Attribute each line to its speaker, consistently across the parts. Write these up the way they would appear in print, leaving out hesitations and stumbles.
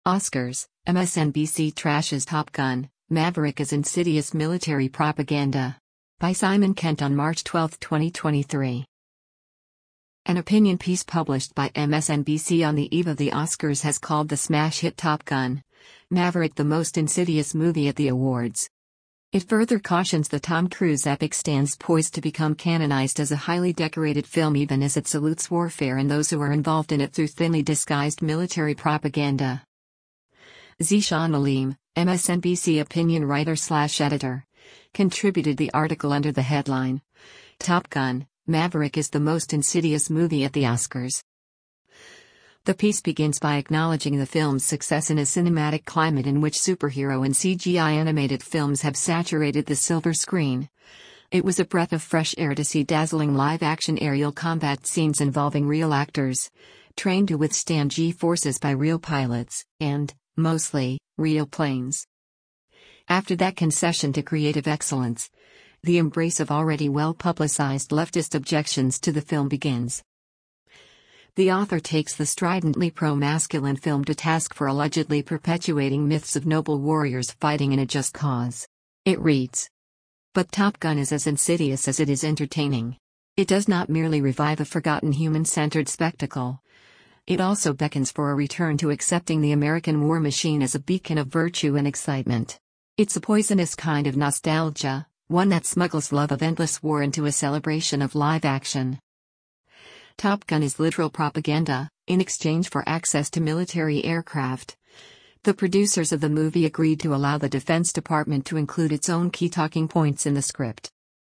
Speaker 1: Oscars, MSNBC trashes Top Gun, Maverick as insidious military propaganda. By Simon Kent on March 12, 2023. An opinion piece published by MSNBC on the eve of the Oscars has called the smash hit Top Gun, Maverick the most insidious movie at the awards. It further cautions the Tom Cruise epic stands poised to become canonized as a highly decorated film even as it salutes warfare and those who are involved in it through thinly disguised military propaganda. Zeeshan Aleem, MSNBC opinion writer/editor, contributed the article under the headline, Top Gun, Maverick is the most insidious movie at the Oscars. The piece begins by acknowledging the film's success in a cinematic climate in which superhero and CGI animated films have saturated the silver screen. It was a breath of fresh air to see dazzling live-action aerial combat scenes involving real actors, trained to withstand G-forces by real pilots, and, mostly, real planes. After that concession to creative excellence, the embrace of already well-publicized leftist objections to the film begins. The author takes the stridently pro-masculine film to task for allegedly perpetuating myths of noble warriors fighting in a just cause. It reads, "But Top Gun is as insidious as it is entertaining. It does not merely revive a forgotten human-centered spectacle. It also beckons for a return to accepting the American war machine as a beacon of virtue and excitement. It's a poisonous kind of nostalgia, one that smuggles love of endless war into a celebration of live action." Top Gun is literal propaganda, in exchange for access to military aircraft. The producers of the movie agreed to allow the Defense Department to include its own key talking points in the script.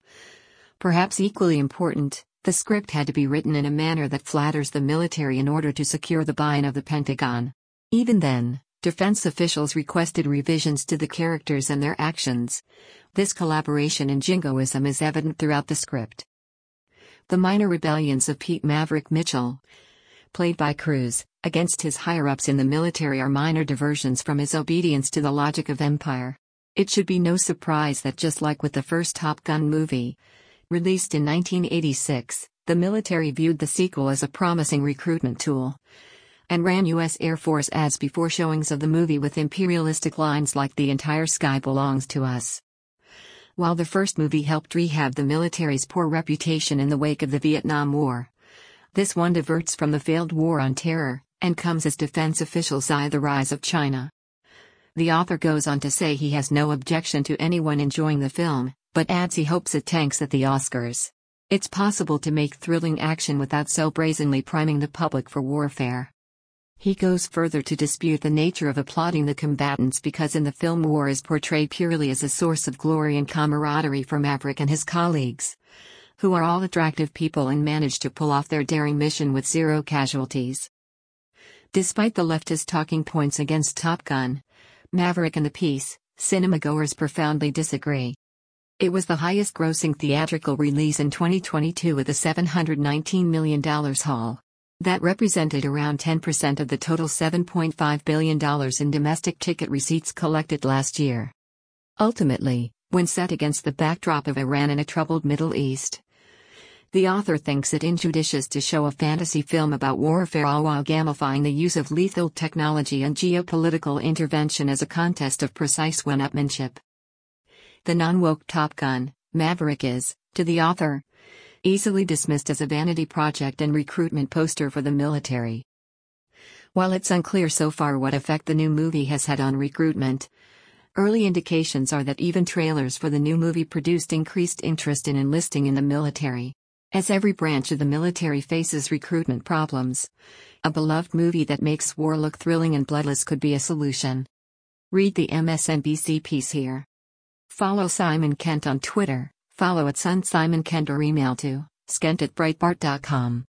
Speaker 1: Perhaps equally important, the script had to be written in a manner that flatters the military in order to secure the buy-in of the Pentagon. Even then, defense officials requested revisions to the characters and their actions. This collaboration and jingoism is evident throughout the script. The minor rebellions of Pete Maverick Mitchell, played by Cruise, against his higher-ups in the military are minor diversions from his obedience to the logic of empire. It should be no surprise that just like with the first Top Gun movie, released in 1986, the military viewed the sequel as a promising recruitment tool, and ran U.S. Air Force ads before showings of the movie with imperialistic lines like "The entire sky belongs to us." While the first movie helped rehab the military's poor reputation in the wake of the Vietnam War, this one diverts from the failed war on terror, and comes as defense officials eye the rise of China. The author goes on to say he has no objection to anyone enjoying the film, but adds he hopes it tanks at the Oscars. It's possible to make thrilling action without so brazenly priming the public for warfare. He goes further to dispute the nature of applauding the combatants because in the film war is portrayed purely as a source of glory and camaraderie for Maverick and his colleagues, who are all attractive people and manage to pull off their daring mission with zero casualties. Despite the leftist talking points against Top Gun, Maverick and the piece, cinemagoers profoundly disagree. It was the highest-grossing theatrical release in 2022 with a $719 million haul. That represented around 10% of the total $7.5 billion in domestic ticket receipts collected last year. Ultimately, when set against the backdrop of Iran and a troubled Middle East, the author thinks it injudicious to show a fantasy film about warfare all while gamifying the use of lethal technology and geopolitical intervention as a contest of precise one-upmanship. The non-woke Top Gun, Maverick is, to the author, easily dismissed as a vanity project and recruitment poster for the military. While it's unclear so far what effect the new movie has had on recruitment, early indications are that even trailers for the new movie produced increased interest in enlisting in the military. As every branch of the military faces recruitment problems, a beloved movie that makes war look thrilling and bloodless could be a solution. Read the MSNBC piece here. Follow Simon Kent on Twitter, follow @SunSimonKent or email to skent@breitbart.com.